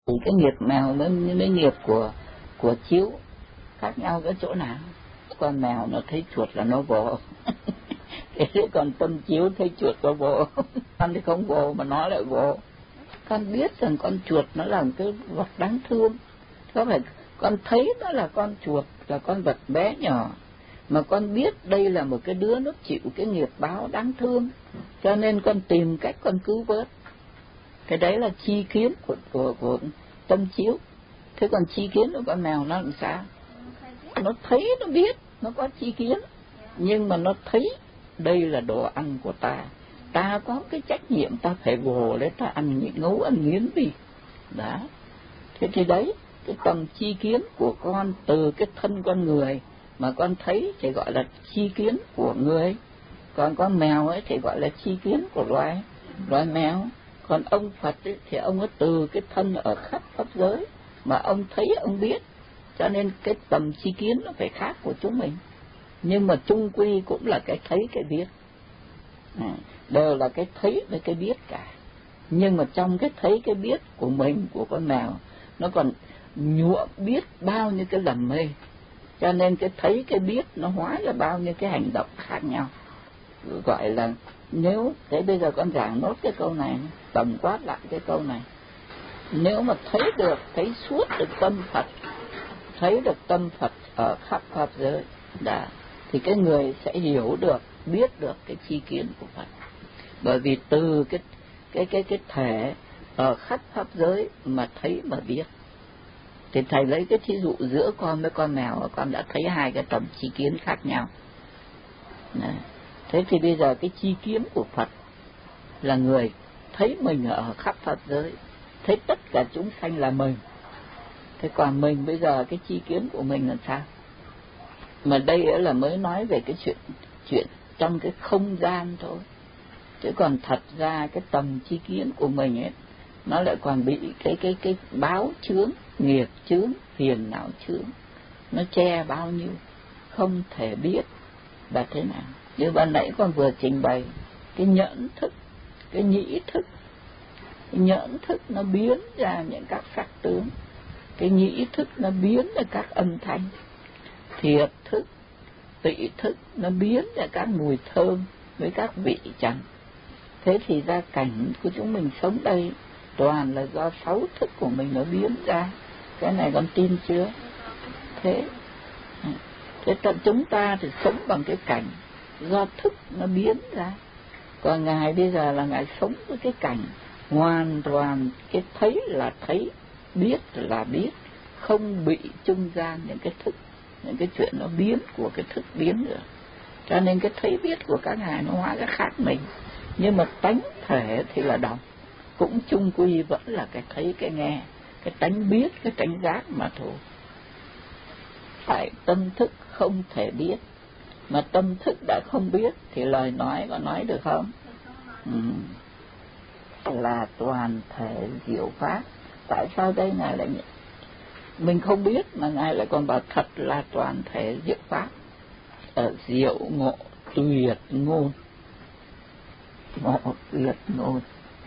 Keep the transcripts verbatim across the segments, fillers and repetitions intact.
Cái nghiệp mèo với với nghiệp của của chiếu khác nhau cái chỗ nào? Con mèo nó thấy chuột là nó vồ. Cái con tâm chiếu thấy chuột có vồ. Con thì không vồ mà nó lại vồ. Con biết rằng con chuột nó là một cái vật đáng thương. Có phải con thấy nó là con chuột, là con vật bé nhỏ, mà con biết đây là một cái đứa nó chịu cái nghiệp báo đáng thương, cho nên con tìm cách con cứu vớt. Cái đấy là chi kiến của của của tâm chiếu. Thế còn chi kiến của con mèo nó làm sao? Nó thấy, nó biết, nó có chi kiến, nhưng mà nó thấy đây là đồ ăn của ta, ta có cái trách nhiệm ta phải vồ để ta ăn, ngấu ăn nghiến đi. Đó. Thế thì đấy, cái tầng chi kiến của con từ cái thân con người mà con thấy thì gọi là chi kiến của người. Còn con mèo ấy thì gọi là chi kiến của loài loài mèo. Còn ông Phật ấy, thì ông ấy từ cái thân ở khắp pháp giới mà ông thấy, ông biết, cho nên cái tầm chi kiến nó phải khác của chúng mình. Nhưng mà chung quy cũng là cái thấy cái biết, à, đều là cái thấy với cái biết cả. Nhưng mà trong cái thấy cái biết của mình, của con mèo, nó còn nhuộm biết bao nhiêu cái lầm mê, cho nên cái thấy cái biết nó hóa ra bao nhiêu cái hành động khác nhau. Gọi là, nếu thế bây giờ con giảng nốt cái câu này, tổng quát lại cái câu này. Nếu mà thấy được, thấy suốt được tâm Phật, thấy được tâm Phật ở khắp pháp giới, đã, thì cái người sẽ hiểu được, biết được cái chi kiến của Phật. Bởi vì từ cái cái cái cái thể ở khắp pháp giới mà thấy mà biết. Thì thầy lấy cái thí dụ giữa con với con mèo, con đã thấy hai cái tầm chi kiến khác nhau. Đấy. Thế thì bây giờ cái chi kiến của Phật là người thấy mình ở khắp pháp giới, thấy tất cả chúng sanh là mình. Thế còn mình bây giờ cái chi kiến của mình là sao? Mà đây là mới nói về cái chuyện chuyện trong cái không gian thôi. Chứ còn thật ra cái tầm chi kiến của mình ấy, nó lại còn bị cái cái cái báo chướng, nghiệp chướng, phiền não chướng, nó che bao nhiêu, không thể biết là thế nào. Như ban nãy con vừa trình bày cái nhẫn thức, cái nhĩ thức. Cái nhẫn thức nó biến ra những các sắc tướng, cái nhĩ thức nó biến ra các âm thanh, thiệt thức, tị thức nó biến ra các mùi thơm với các vị trần. Thế thì ra cảnh của chúng mình sống đây toàn là do sáu thức của mình nó biến ra. Cái này con tin chưa? Thế thế tận chúng ta thì sống bằng cái cảnh do thức nó biến ra. Còn Ngài bây giờ là Ngài sống với cái cảnh hoàn toàn cái thấy là thấy, biết là biết, không bị trung gian những cái thức, những cái chuyện nó biến của cái thức biến nữa. Cho nên cái thấy biết của các Ngài nó hóa ra khác mình, nhưng mà tánh thể thì là đồng, cũng chung quy vẫn là cái thấy cái nghe, cái tánh biết, cái tánh giác mà thôi. Phải tâm thức không thể biết, mà tâm thức đã không biết thì lời nói có nói được không? Ừ. Là toàn thể diệu pháp. Tại sao đây Ngài lại nhận? Mình không biết mà Ngài lại còn bảo thật là toàn thể diệu pháp. Ở diệu ngộ tuyệt ngôn, ngộ tuyệt ngôn.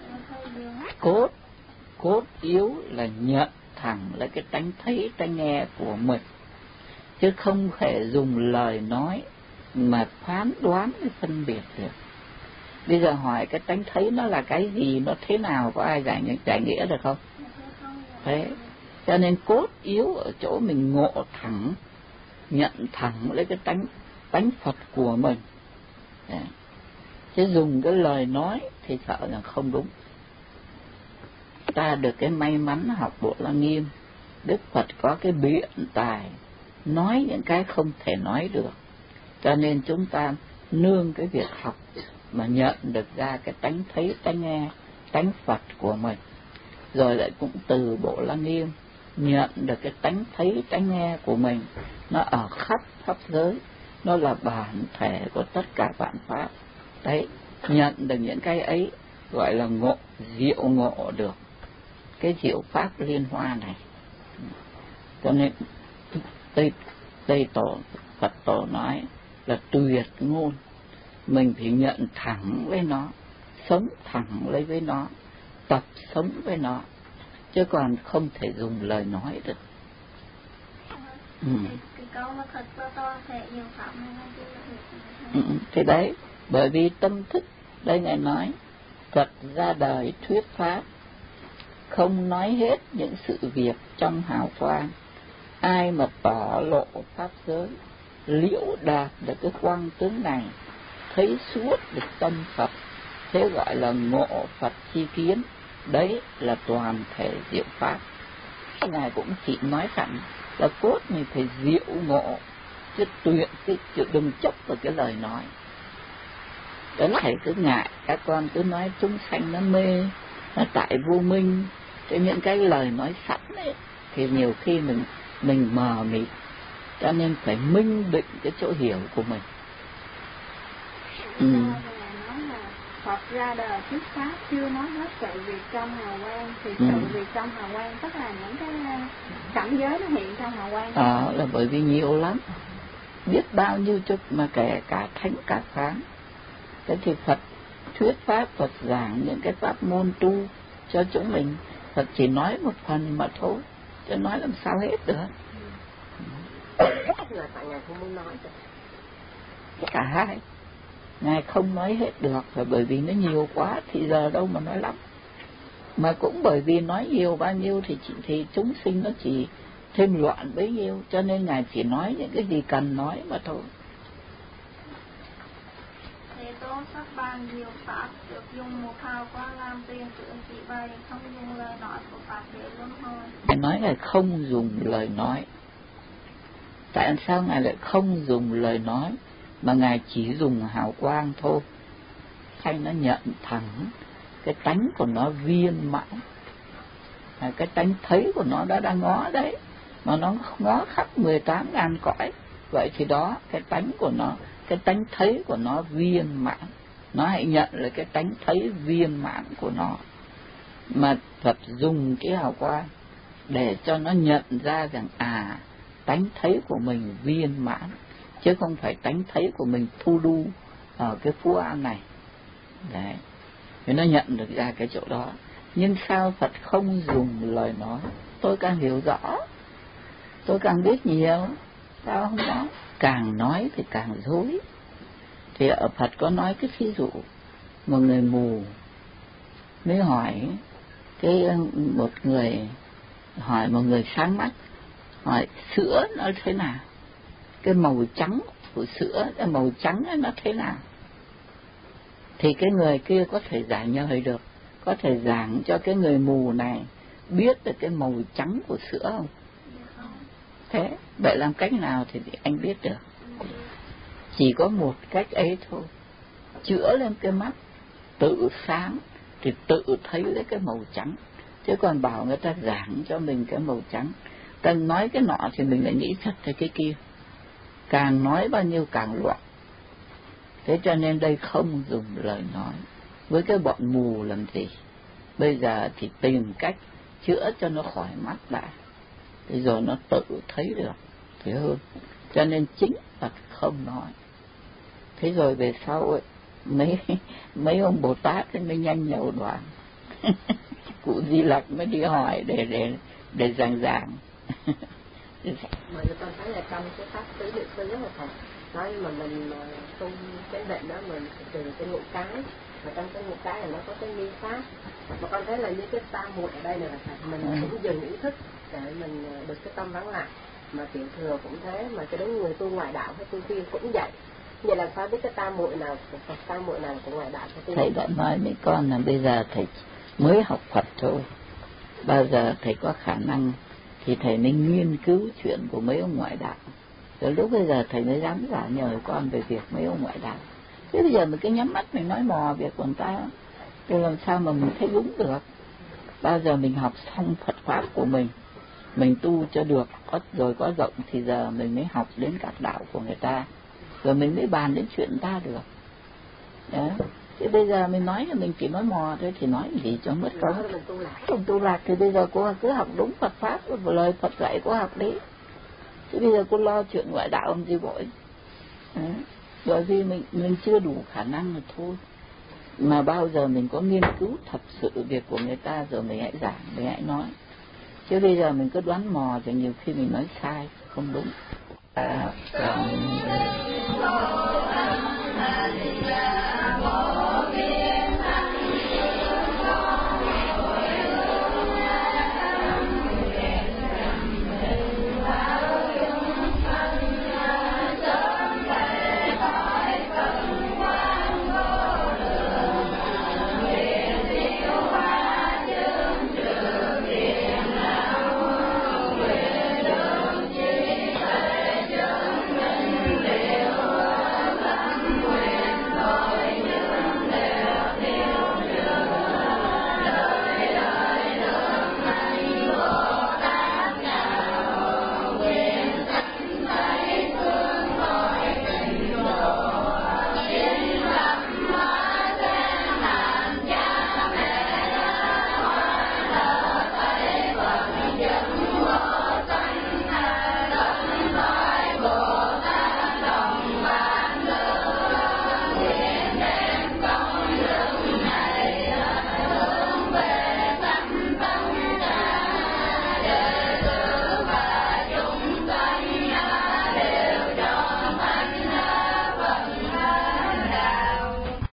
Cốt cốt yếu là nhận thẳng lấy cái tánh thấy tánh nghe của mình, chứ không thể dùng lời nói mà phán đoán để phân biệt được. Bây giờ hỏi cái tánh thấy nó là cái gì, nó thế nào, có ai giải, giải nghĩa được không? Thế cho nên cốt yếu ở chỗ mình ngộ thẳng, nhận thẳng lấy cái tánh tánh Phật của mình. Đấy. Chứ dùng cái lời nói thì sợ là không đúng. Ta được cái may mắn học Bộ Lăng Nghiêm, Đức Phật có cái biện tài nói những cái không thể nói được, cho nên chúng ta nương cái việc học mà nhận được ra cái tánh thấy tánh nghe, tánh Phật của mình. Rồi lại cũng từ Bộ Lăng Nghiêm nhận được cái tánh thấy tánh nghe của mình, nó ở khắp pháp giới, nó là bản thể của tất cả vạn pháp. Đấy, nhận được những cái ấy gọi là ngộ, diệu ngộ được cái diệu pháp liên hoa này. Cho nên Tây, Tây Tổ, Phật Tổ nói là tuyệt ngôn. Mình phải nhận thẳng với nó, sống thẳng lấy với nó, tập sống với nó, chứ còn không thể dùng lời nói được. Ừ. Cái câu mà thật là toàn thể nhiều pháp này Ừ. Thì đấy, bởi vì tâm thức, đây Ngài nói, Phật ra đời thuyết pháp, không nói hết những sự việc trong hào quang. Ai mà tỏ lộ pháp giới, liễu đạt được cái quang tướng này, thấy suốt được tâm Phật, thế gọi là ngộ Phật chi kiến. Đấy là toàn thể diệu pháp. Ngài cũng chỉ nói thẳng là cốt mình phải diệu ngộ, chứ tuyệt cái chứ đừng chấp vào cái lời nói. Đó là thầy cứ ngại các con cứ nói chúng sanh nó mê, nó tại vô minh, cái những cái lời nói sẵn ấy thì nhiều khi mình mình mờ mịt, cho nên phải minh định cái chỗ hiểu của mình. Ừ. Phật ra đời thuyết pháp chưa nói hết sự việc trong hào quang, thì ừ. sự việc trong hào quang tức là những cái cảnh giới nó hiện trong hào quang. Ờ, là bởi vì nhiều lắm, biết bao nhiêu chút mà kể cả thánh cả phán. Thế thì Phật thuyết pháp, Phật giảng những cái pháp môn tu cho chúng mình, Phật chỉ nói một phần mà thôi, chứ nói làm sao hết được. Là tại Ngài không muốn nói được. Cả hai, Ngài không nói hết được, và bởi vì nó nhiều quá thì giờ đâu mà nói lắm. Mà cũng bởi vì nói nhiều bao nhiêu thì, chỉ, thì chúng sinh nó chỉ thêm loạn bấy nhiêu, cho nên Ngài chỉ nói những cái gì cần nói mà thôi. Thế Tôn sắp ban nhiều pháp được dùng một hào quang làm tiền tượng chỉ bày, không dùng lời nói của Pháp để luân hồi. Ngài nói là không dùng lời nói. Tại sao Ngài lại không dùng lời nói mà Ngài chỉ dùng hào quang thôi? Hay nó nhận thẳng cái tánh của nó viên mãn, cái tánh thấy của nó đã đang ngó đấy, mà nó ngó khắp mười tám ngàn cõi. Vậy thì đó, cái tánh của nó, cái tánh thấy của nó viên mãn. Nó hãy nhận là cái tánh thấy viên mãn của nó. Mà Phật dùng cái hào quang để cho nó nhận ra rằng à, tánh thấy của mình viên mãn, chứ không phải tánh thấy của mình thu đu ở cái phú an này. Đấy, thì nó nhận được ra cái chỗ đó. Nhưng sao Phật không dùng lời nói? Tôi càng hiểu rõ, tôi càng biết nhiều. Sao không nói? Càng nói thì càng dối. Thì ở Phật có nói cái ví dụ, một người mù mới hỏi cái một người, hỏi một người sáng mắt, hỏi sữa nó thế nào, cái màu trắng của sữa, cái màu trắng ấy nó thế nào. Thì cái người kia có thể giải nhời được, có thể giảng cho cái người mù này biết được cái màu trắng của sữa không? Thế vậy làm cách nào thì anh biết được? Chỉ có một cách ấy thôi, chữa lên cái mắt tự sáng thì tự thấy lấy cái màu trắng. Chứ còn bảo người ta giảng cho mình cái màu trắng, ta nói cái nọ thì mình lại nghĩ thật là cái kia, càng nói bao nhiêu càng loạn. Thế cho nên đây không dùng lời nói với cái bọn mù làm gì. Bây giờ thì tìm cách chữa cho nó khỏi mắt lại, thì rồi nó tự thấy được thì hơn. Cho nên chính Phật không nói. Thế rồi về sau ấy, mấy mấy ông Bồ Tát ấy mới nhanh nhậu đoạn. Cụ Di Lặc mới đi hỏi để để để giảng giảng. Mà con thấy là trong cái pháp tứ niệm xứ rất là thật. Nói mà mình tu cái định đó mình từ cái ngũ cái, và trong cái ngũ cái là nó có cái nghi pháp. Mà con thấy là như cái tam muội ở đây này là mình ừ. cũng dừng ý thức để mình được cái tâm vắng lặng. Mà tiểu thừa cũng thế, mà cái đúng người tu ngoại đạo hay tu tiên cũng vậy. Vậy là sao biết cái tam muội nào của Phật, tam muội nào của ngoại đạo? Thầy đã nói với con là bây giờ thầy mới học Phật thôi, bao giờ thầy có khả năng thì thầy mới nghiên cứu chuyện của mấy ông ngoại đạo. Rồi lúc bây giờ thầy mới dám giả nhờ con về việc mấy ông ngoại đạo. Thế bây giờ mình cứ nhắm mắt mình nói mò việc của người ta, thì làm sao mà mình thấy đúng được? Bao giờ mình học xong Phật pháp của mình, mình tu cho được có rồi có rộng thì giờ mình mới học đến các đạo của người ta, rồi mình mới bàn đến chuyện người ta được. Đó. Thế bây giờ mình nói là mình chỉ nói mò thôi thì nói gì cho mất công. Không tu lạc thì bây giờ cô cứ học đúng Phật pháp, lời Phật dạy cô học đi. Chứ bây giờ cô lo chuyện ngoại đạo làm gì vội. Đó. Bởi vì mình mình chưa đủ khả năng là thôi. mà bao giờ mình có nghiên cứu thật sự việc của người ta rồi mình hãy giảng, mình hãy nói. Chứ bây giờ mình cứ đoán mò thì nhiều khi mình nói sai, không đúng. À,